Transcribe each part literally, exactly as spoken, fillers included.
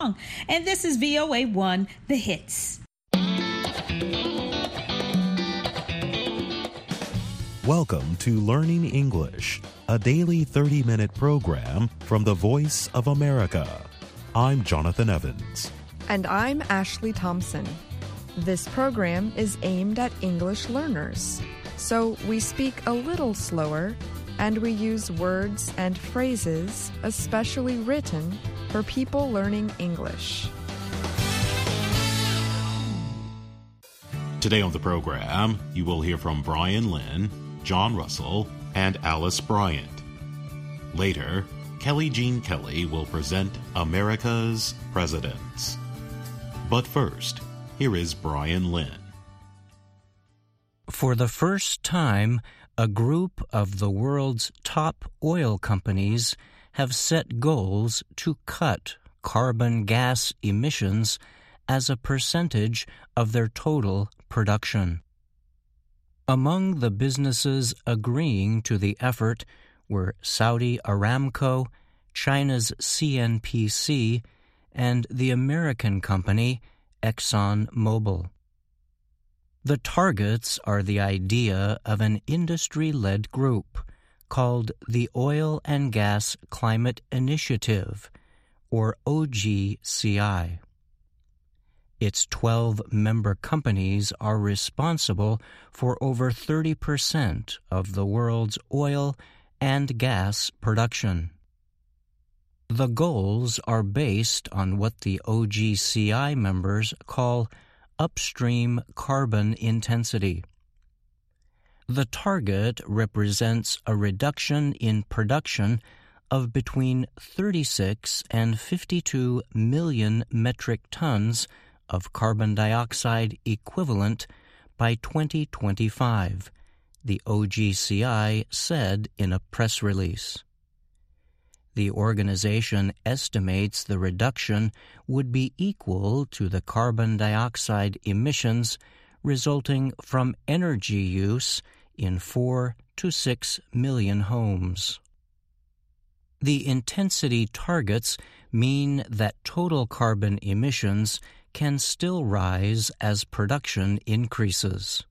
And this is V O A one, The Hits. Welcome to Learning English, a daily thirty-minute program from the Voice of America. I'm Jonathan Evans. And I'm Ashley Thompson. This program is aimed at English learners, so we speak a little slower and we use words and phrases especially written for people learning English. Today on the program, you will hear from Brian Lynn, John Russell, and Alice Bryant. Later, Kelly Jean Kelly will present America's Presidents. But first, here is Brian Lynn. For the first time, a group of the world's top oil companies have set goals to cut carbon gas emissions as a percentage of their total production. Among the businesses agreeing to the effort were Saudi Aramco, China's C N P C, and the American company ExxonMobil. The targets are the idea of an industry-led group called the Oil and Gas Climate Initiative, or O G C I. Its twelve member companies are responsible for over thirty percent of the world's oil and gas production. The goals are based on what the O G C I members call upstream carbon intensity. The target represents a reduction in production of between thirty-six and fifty-two million metric tons of carbon dioxide equivalent by twenty twenty-five, the O G C I said in a press release. The organization estimates the reduction would be equal to the carbon dioxide emissions resulting from energy use in four to six million homes. The intensity targets mean that total carbon emissions can still rise as production increases.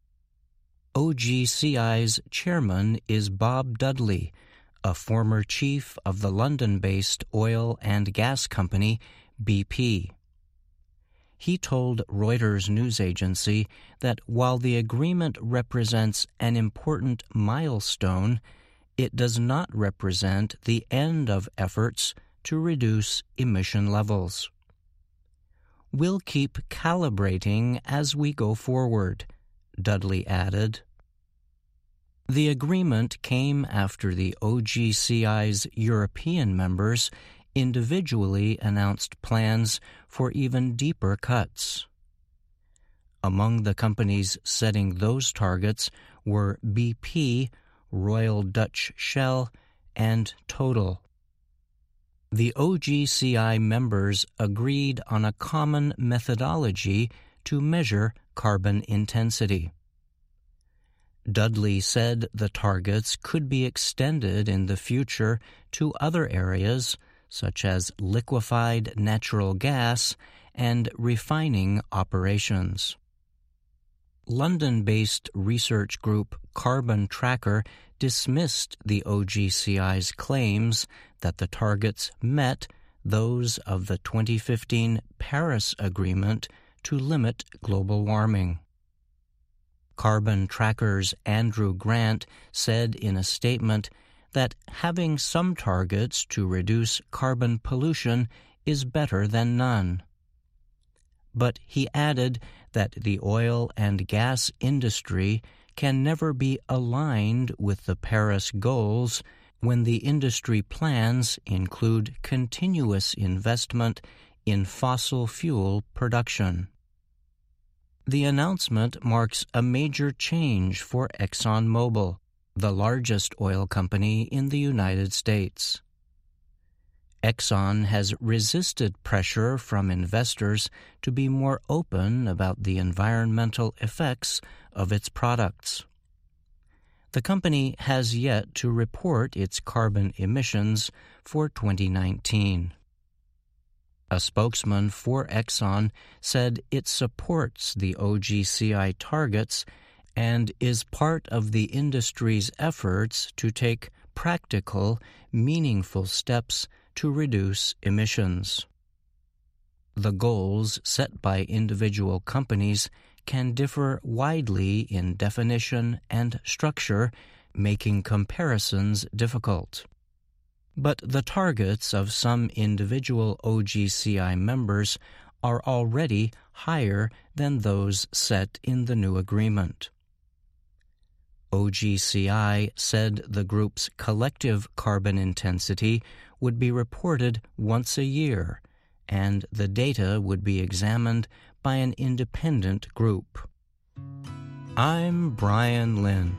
O G C I's chairman is Bob Dudley, a former chief of the London-based oil and gas company B P. He told Reuters news agency that while the agreement represents an important milestone, it does not represent the end of efforts to reduce emission levels. We'll keep calibrating as we go forward, Dudley added. The agreement came after the O G C I's European members individually announced plans for even deeper cuts. Among the companies setting those targets were B P, Royal Dutch Shell, and Total. The O G C I members agreed on a common methodology to measure carbon intensity. Dudley said the targets could be extended in the future to other areas, such as liquefied natural gas and refining operations. London-based research group Carbon Tracker dismissed the O G C I's claims that the targets met those of the twenty fifteen Paris Agreement to limit global warming. Carbon Tracker's Andrew Grant said in a statement that having some targets to reduce carbon pollution is better than none. But he added that the oil and gas industry can never be aligned with the Paris goals when the industry plans include continuous investment in fossil fuel production. The announcement marks a major change for ExxonMobil, the largest oil company in the United States. Exxon has resisted pressure from investors to be more open about the environmental effects of its products. The company has yet to report its carbon emissions for twenty nineteen. A spokesman for Exxon said it supports the O G C I targets and is part of the industry's efforts to take practical, meaningful steps to reduce emissions. The goals set by individual companies can differ widely in definition and structure, making comparisons difficult. But the targets of some individual O G C I members are already higher than those set in the new agreement. O G C I said the group's collective carbon intensity would be reported once a year, and the data would be examined by an independent group. I'm Brian Lynn.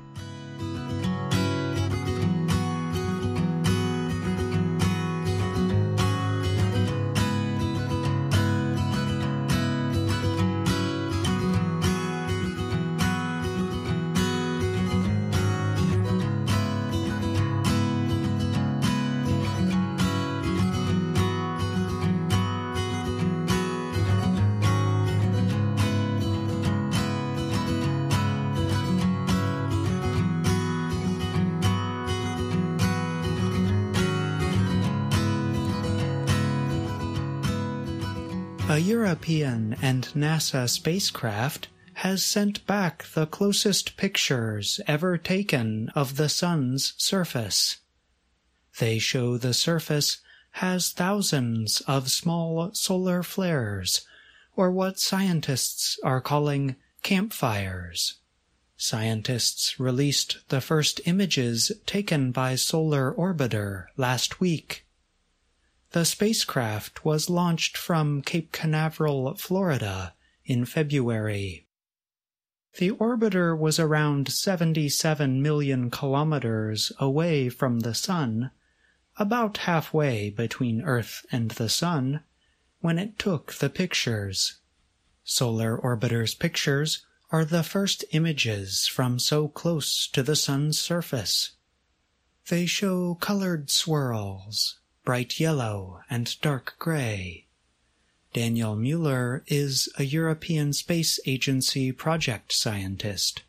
A European and NASA spacecraft has sent back the closest pictures ever taken of the Sun's surface. They show the surface has thousands of small solar flares, or what scientists are calling campfires. Scientists released the first images taken by Solar Orbiter last week. The spacecraft was launched from Cape Canaveral, Florida, in February. The orbiter was around seventy-seven million kilometers away from the Sun, about halfway between Earth and the Sun, when it took the pictures. Solar Orbiter's pictures are the first images from so close to the Sun's surface. They show colored swirls, bright yellow and dark gray. Daniel Mueller is a European Space Agency project scientist.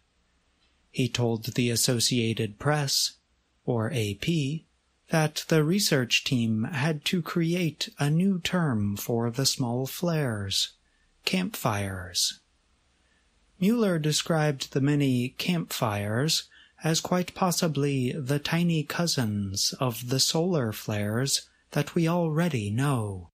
He told the Associated Press, or A P, that the research team had to create a new term for the small flares, campfires. Mueller described the many campfires as quite possibly the tiny cousins of the solar flares that we already know.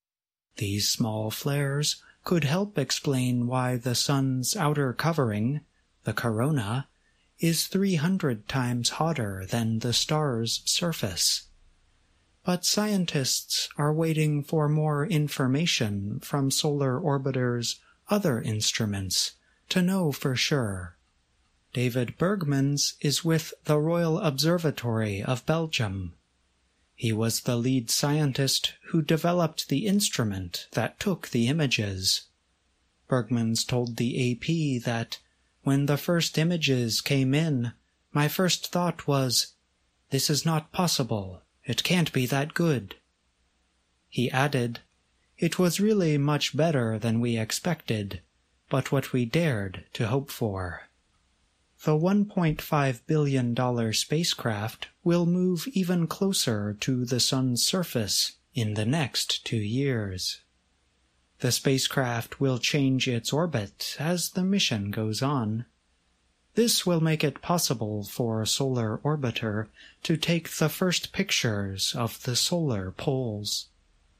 These small flares could help explain why the Sun's outer covering, the corona, is three hundred times hotter than the star's surface. But scientists are waiting for more information from Solar Orbiter's other instruments to know for sure. David Bergmans is with the Royal Observatory of Belgium. He was the lead scientist who developed the instrument that took the images. Bergmans told the A P that, when the first images came in, my first thought was, "This is not possible. It can't be that good." He added, "It was really much better than we expected, but what we dared to hope for." The one point five billion dollars spacecraft will move even closer to the Sun's surface in the next two years. The spacecraft will change its orbit as the mission goes on. This will make it possible for Solar Orbiter to take the first pictures of the solar poles.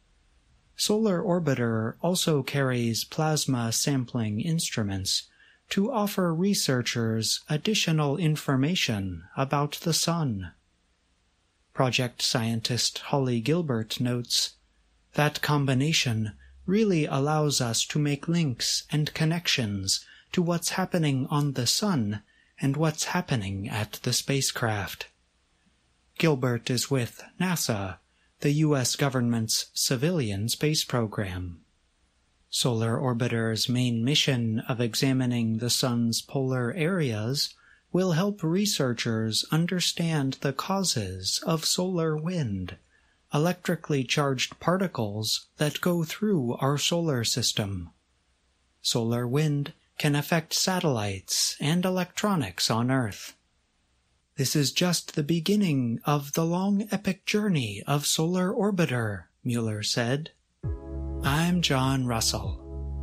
Solar Orbiter also carries plasma sampling instruments to offer researchers additional information about the Sun. Project scientist Holly Gilbert notes, "That combination really allows us to make links and connections to what's happening on the Sun and what's happening at the spacecraft." Gilbert is with NASA, the U S government's civilian space program. Solar Orbiter's main mission of examining the Sun's polar areas will help researchers understand the causes of solar wind, electrically charged particles that go through our solar system. Solar wind can affect satellites and electronics on Earth. This is just the beginning of the long epic journey of Solar Orbiter, Mueller said. I'm John Russell.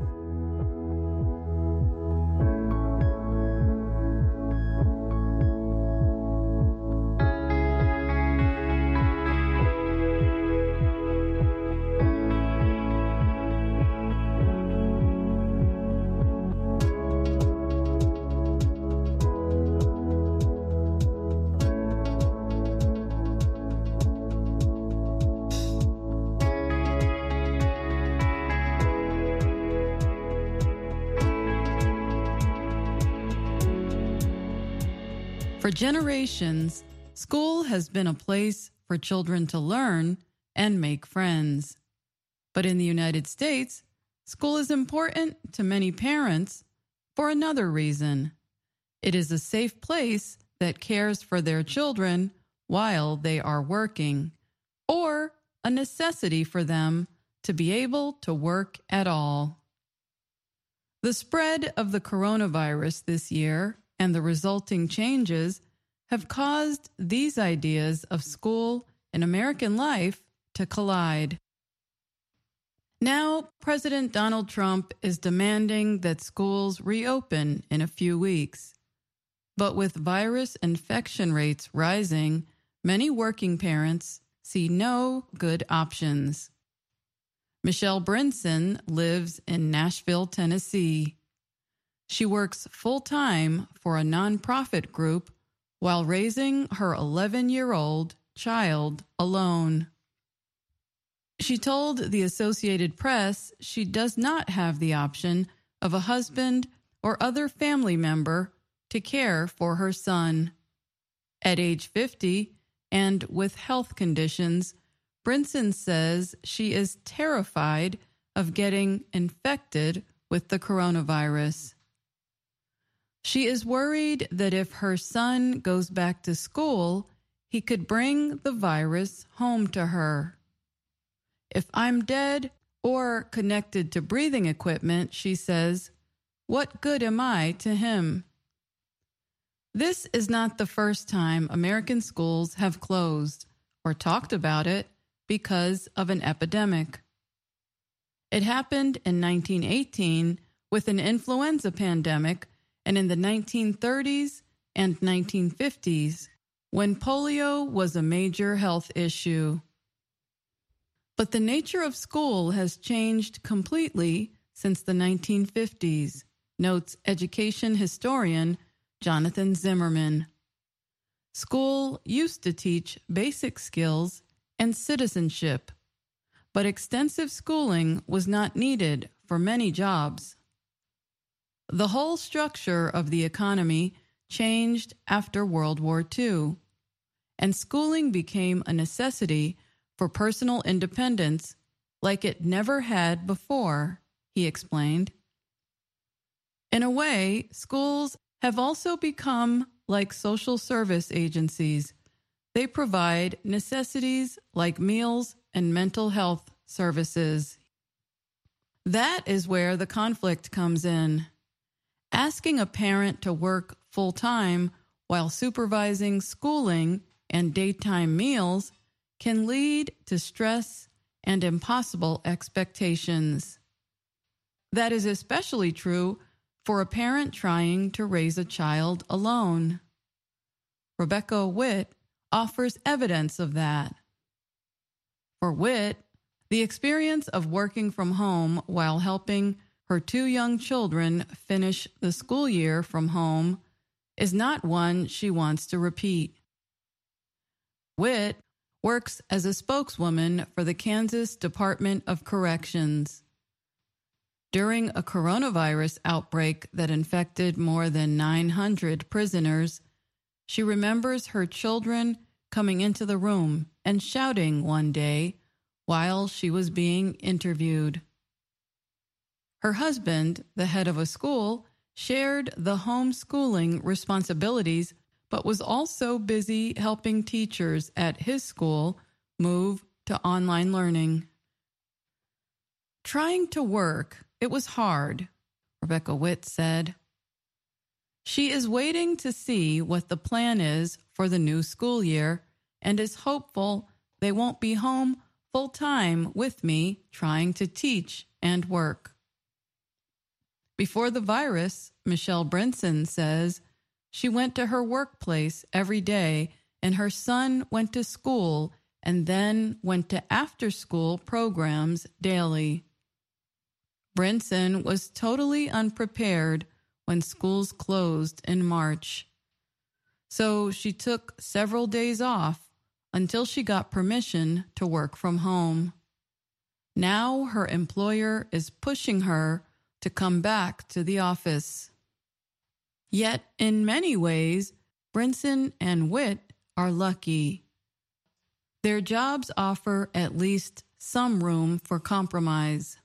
For generations, school has been a place for children to learn and make friends. But in the United States, school is important to many parents for another reason. It is a safe place that cares for their children while they are working, or a necessity for them to be able to work at all. The spread of the coronavirus this year and the resulting changes have caused these ideas of school and American life to collide. Now, President Donald Trump is demanding that schools reopen in a few weeks. But with virus infection rates rising, many working parents see no good options. Michelle Brinson lives in Nashville, Tennessee. She works full-time for a nonprofit group while raising her eleven-year-old child alone. She told the Associated Press she does not have the option of a husband or other family member to care for her son. At age fifty and with health conditions, Brinson says she is terrified of getting infected with the coronavirus. She is worried that if her son goes back to school, he could bring the virus home to her. If I'm dead or connected to breathing equipment, she says, what good am I to him? This is not the first time American schools have closed or talked about it because of an epidemic. It happened in nineteen eighteen with an influenza pandemic, and in the nineteen thirties and nineteen fifties, when polio was a major health issue. But the nature of school has changed completely since the nineteen fifties, notes education historian Jonathan Zimmerman. School used to teach basic skills and citizenship, but extensive schooling was not needed for many jobs. The whole structure of the economy changed after World War Two, and schooling became a necessity for personal independence like it never had before, he explained. In a way, schools have also become like social service agencies. They provide necessities like meals and mental health services. That is where the conflict comes in. Asking a parent to work full-time while supervising schooling and daytime meals can lead to stress and impossible expectations. That is especially true for a parent trying to raise a child alone. Rebecca Witt offers evidence of that. For Witt, the experience of working from home while helping her two young children finish the school year from home is not one she wants to repeat. Witt works as a spokeswoman for the Kansas Department of Corrections. During a coronavirus outbreak that infected more than nine hundred prisoners, she remembers her children coming into the room and shouting one day while she was being interviewed. Her husband, the head of a school, shared the homeschooling responsibilities, but was also busy helping teachers at his school move to online learning. Trying to work, it was hard, Rebecca Witt said. She is waiting to see what the plan is for the new school year and is hopeful they won't be home full-time with me trying to teach and work. Before the virus, Michelle Brinson says she went to her workplace every day and her son went to school and then went to after-school programs daily. Brinson was totally unprepared when schools closed in March. So she took several days off until she got permission to work from home. Now her employer is pushing her to come back to the office. Yet, in many ways, Brinson and Witt are lucky. Their jobs offer at least some room for compromise.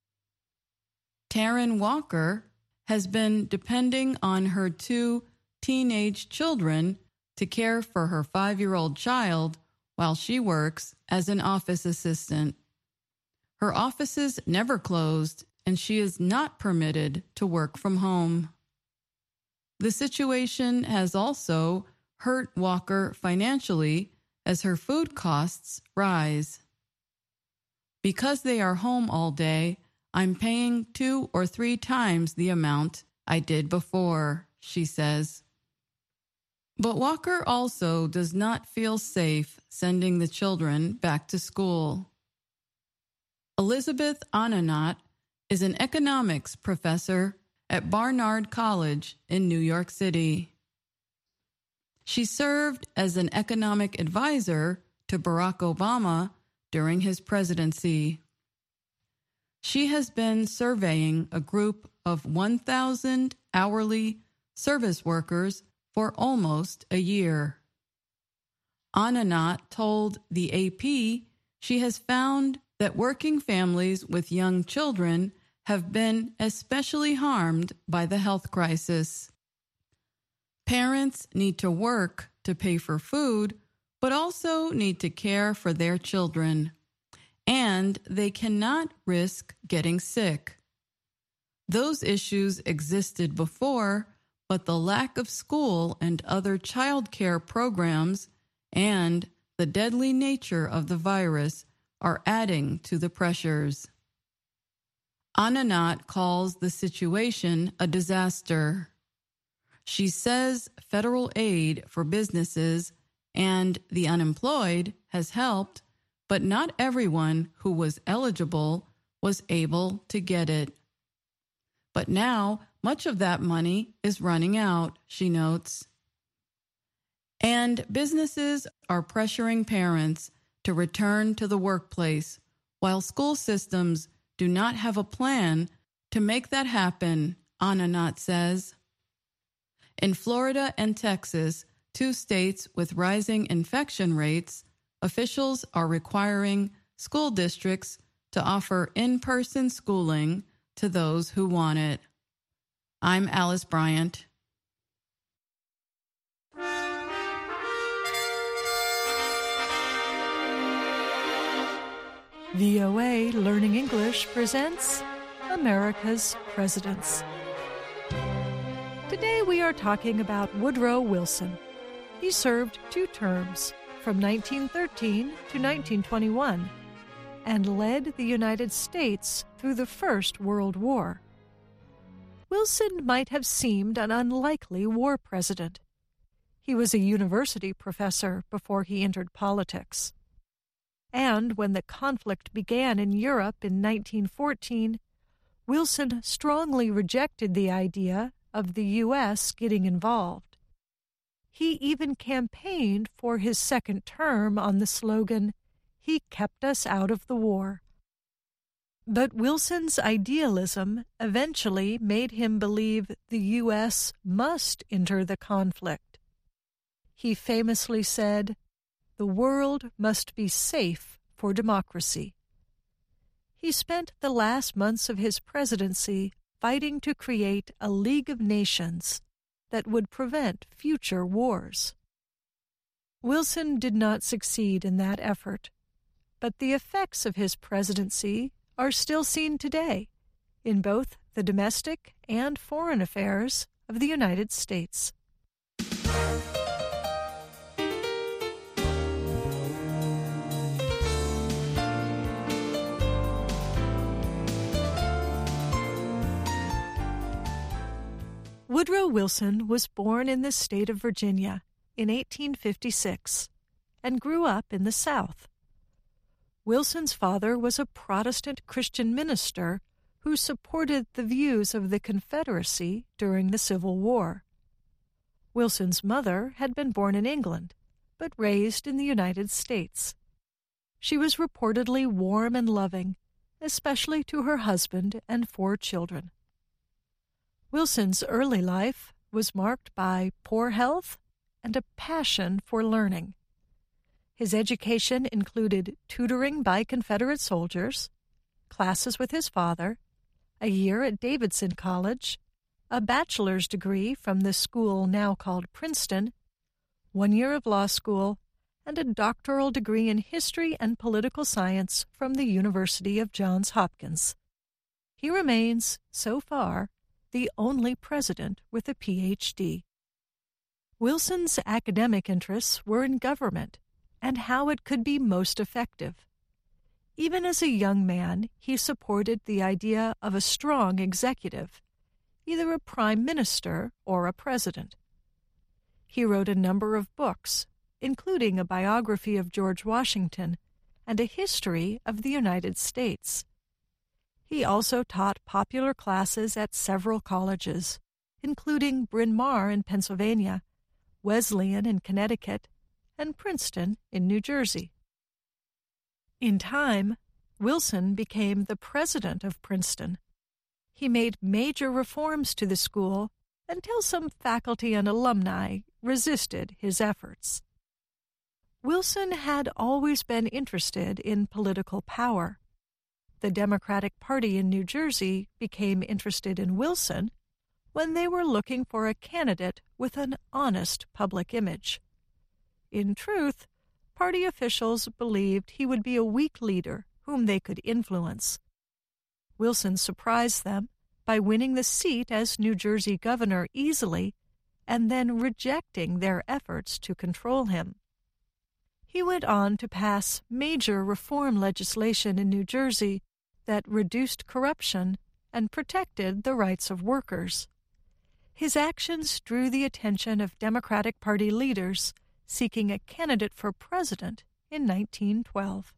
Taryn Walker has been depending on her two teenage children to care for her five-year-old child while she works as an office assistant. Her offices never closed, and she is not permitted to work from home. The situation has also hurt Walker financially as her food costs rise. Because they are home all day, I'm paying two or three times the amount I did before, she says. But Walker also does not feel safe sending the children back to school. Elizabeth Ananat is an economics professor at Barnard College in New York City. She served as an economic advisor to Barack Obama during his presidency. She has been surveying a group of one thousand hourly service workers for almost a year. Ananat told the A P she has found that working families with young children have been especially harmed by the health crisis. Parents need to work to pay for food, but also need to care for their children, and they cannot risk getting sick. Those issues existed before, but the lack of school and other child care programs and the deadly nature of the virus are adding to the pressures. Ananat calls the situation a disaster. She says federal aid for businesses and the unemployed has helped, but not everyone who was eligible was able to get it. But now, much of that money is running out, she notes. And businesses are pressuring parents to return to the workplace, while school systems do not have a plan to make that happen, Ananat says. In Florida and Texas, two states with rising infection rates, officials are requiring school districts to offer in-person schooling to those who want it. I'm Alice Bryant. V O A Learning English presents America's Presidents. Today we are talking about Woodrow Wilson. He served two terms, from nineteen thirteen to nineteen twenty-one, and led the United States through the First World War. Wilson might have seemed an unlikely war president. He was a university professor before he entered politics. And when the conflict began in Europe in nineteen fourteen, Wilson strongly rejected the idea of the U S getting involved. He even campaigned for his second term on the slogan, "He kept us out of the war." But Wilson's idealism eventually made him believe the U S must enter the conflict. He famously said, "The world must be safe for democracy." He spent the last months of his presidency fighting to create a League of Nations that would prevent future wars. Wilson did not succeed in that effort, but the effects of his presidency are still seen today in both the domestic and foreign affairs of the United States. Woodrow Wilson was born in the state of Virginia in eighteen fifty-six and grew up in the South. Wilson's father was a Protestant Christian minister who supported the views of the Confederacy during the Civil War. Wilson's mother had been born in England, but raised in the United States. She was reportedly warm and loving, especially to her husband and four children. Wilson's early life was marked by poor health and a passion for learning. His education included tutoring by Confederate soldiers, classes with his father, a year at Davidson College, a bachelor's degree from the school now called Princeton, one year of law school, and a doctoral degree in history and political science from the University of Johns Hopkins. He remains, so far, the only president with a P H D. Wilson's academic interests were in government and how it could be most effective. Even as a young man, he supported the idea of a strong executive, either a prime minister or a president. He wrote a number of books, including a biography of George Washington and a history of the United States. He also taught popular classes at several colleges, including Bryn Mawr in Pennsylvania, Wesleyan in Connecticut, and Princeton in New Jersey. In time, Wilson became the president of Princeton. He made major reforms to the school until some faculty and alumni resisted his efforts. Wilson had always been interested in political power. The Democratic Party in New Jersey became interested in Wilson when they were looking for a candidate with an honest public image. In truth, party officials believed he would be a weak leader whom they could influence. Wilson surprised them by winning the seat as New Jersey governor easily and then rejecting their efforts to control him. He went on to pass major reform legislation in New Jersey that reduced corruption and protected the rights of workers. His actions drew the attention of Democratic Party leaders seeking a candidate for president in nineteen twelve.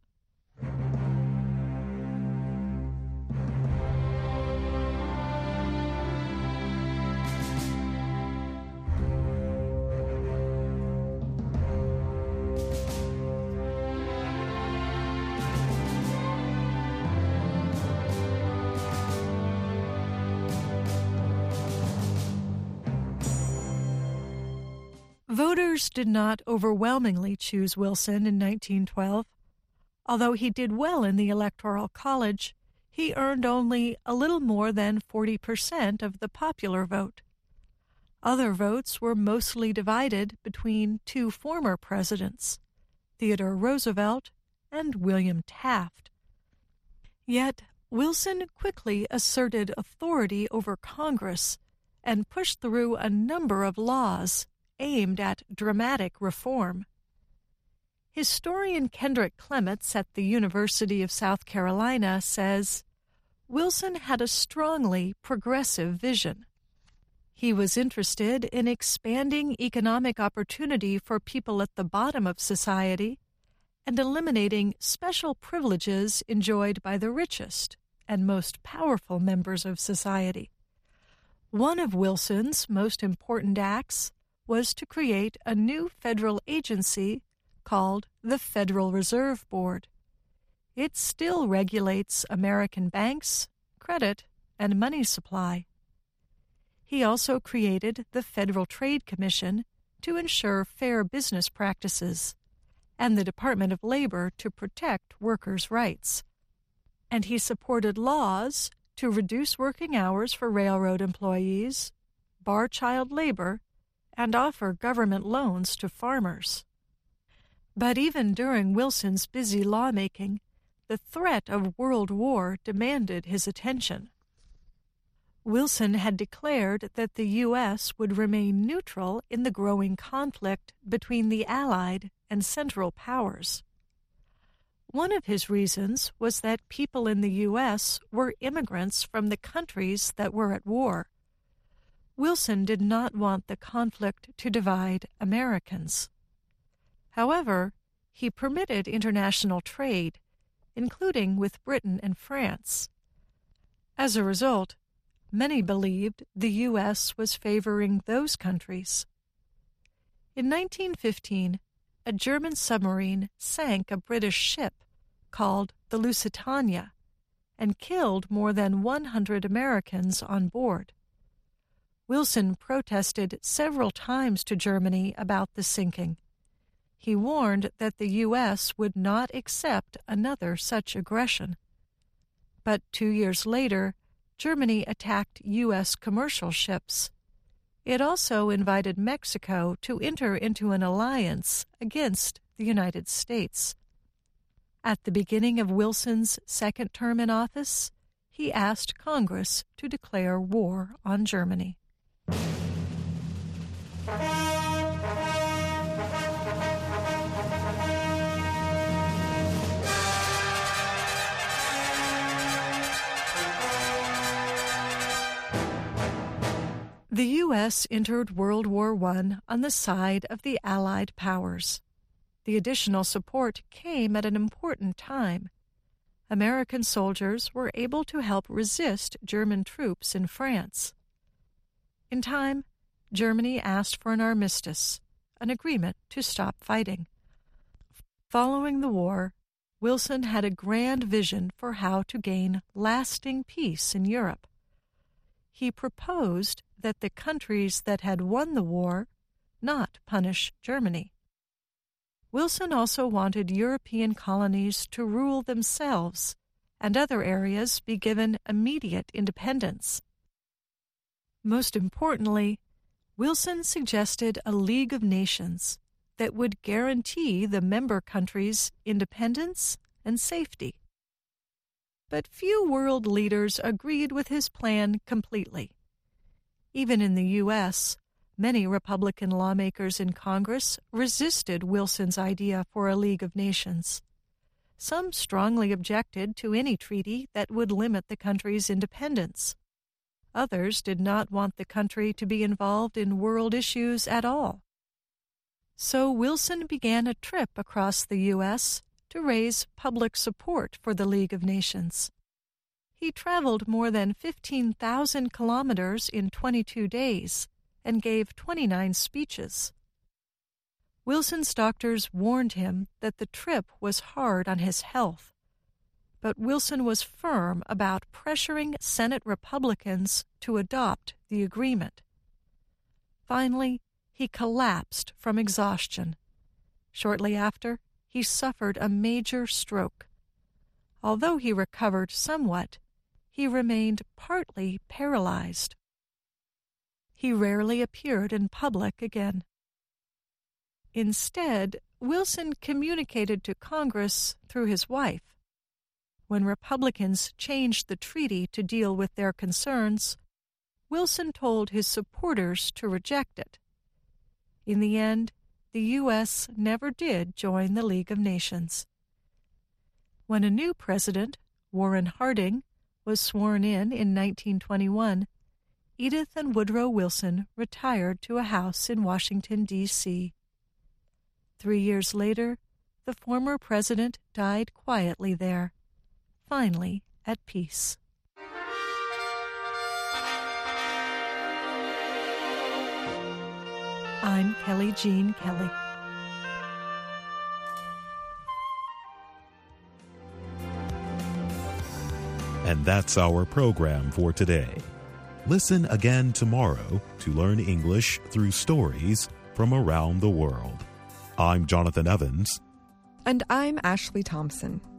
Voters did not overwhelmingly choose Wilson in nineteen twelve. Although he did well in the Electoral College, he earned only a little more than forty percent of the popular vote. Other votes were mostly divided between two former presidents, Theodore Roosevelt and William Taft. Yet Wilson quickly asserted authority over Congress and pushed through a number of laws aimed at dramatic reform. Historian Kendrick Clements at the University of South Carolina says, Wilson had a strongly progressive vision. He was interested in expanding economic opportunity for people at the bottom of society and eliminating special privileges enjoyed by the richest and most powerful members of society. One of Wilson's most important acts was to create a new federal agency called the Federal Reserve Board. It still regulates American banks, credit, and money supply. He also created the Federal Trade Commission to ensure fair business practices, and the Department of Labor to protect workers' rights. And he supported laws to reduce working hours for railroad employees, bar child labor, and offer government loans to farmers. But even during Wilson's busy lawmaking, the threat of world war demanded his attention. Wilson had declared that the U S would remain neutral in the growing conflict between the Allied and Central powers. One of his reasons was that people in the U S were immigrants from the countries that were at war. Wilson did not want the conflict to divide Americans. However, he permitted international trade, including with Britain and France. As a result, many believed the U S was favoring those countries. In nineteen fifteen, a German submarine sank a British ship called the Lusitania and killed more than one hundred Americans on board. Wilson protested several times to Germany about the sinking. He warned that the U S would not accept another such aggression. But two years later, Germany attacked U S commercial ships. It also invited Mexico to enter into an alliance against the United States. At the beginning of Wilson's second term in office, he asked Congress to declare war on Germany. The U S entered World War One on the side of the Allied powers. The additional support came at an important time. American soldiers were able to help resist German troops in France. In time, Germany asked for an armistice, an agreement to stop fighting. Following the war, Wilson had a grand vision for how to gain lasting peace in Europe. He proposed that the countries that had won the war not punish Germany. Wilson also wanted European colonies to rule themselves and other areas be given immediate independence. Most importantly, Wilson suggested a League of Nations that would guarantee the member countries' independence and safety. But few world leaders agreed with his plan completely. Even in the U S, many Republican lawmakers in Congress resisted Wilson's idea for a League of Nations. Some strongly objected to any treaty that would limit the country's independence. Others did not want the country to be involved in world issues at all. So Wilson began a trip across the U S to raise public support for the League of Nations. He traveled more than fifteen thousand kilometers in twenty-two days and gave twenty-nine speeches. Wilson's doctors warned him that the trip was hard on his health, but Wilson was firm about pressuring Senate Republicans to adopt the agreement. Finally, he collapsed from exhaustion. Shortly after, he suffered a major stroke. Although he recovered somewhat, he remained partly paralyzed. He rarely appeared in public again. Instead, Wilson communicated to Congress through his wife. When Republicans changed the treaty to deal with their concerns, Wilson told his supporters to reject it. In the end, the U S never did join the League of Nations. When a new president, Warren Harding, was sworn in in nineteen twenty-one, Edith and Woodrow Wilson retired to a house in Washington, D C Three years later, the former president died quietly there, finally at peace. I'm Kelly Jean Kelly. And that's our program for today. Listen again tomorrow to learn English through stories from around the world. I'm Jonathan Evans. And I'm Ashley Thompson.